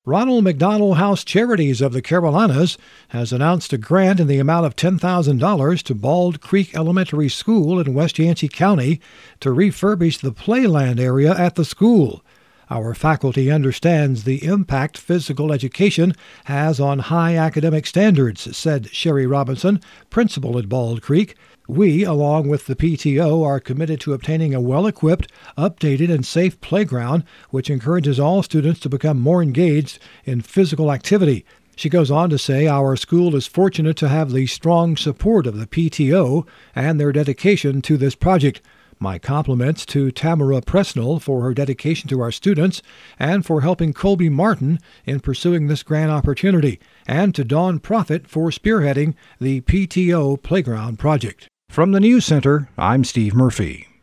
Ronald McDonald House Charities of the Carolinas has announced a grant in the amount of $10,000 to Bald Creek Elementary School in West Yancey County to refurbish the playland area at the school. Our faculty understands the impact physical education has on high academic standards, said Sherry Robinson, principal at Bald Creek. We, along with the PTO, are committed to obtaining a well-equipped, updated, and safe playground which encourages all students to become more engaged in physical activity. She goes on to say our school is fortunate to have the strong support of the PTO and their dedication to this project. My compliments to Tamara Presnell for her dedication to our students and for helping Colby Martin in pursuing this grant opportunity, and to Dawn Profit for spearheading the PTO Playground project. From the News Center, I'm Steve Murphy.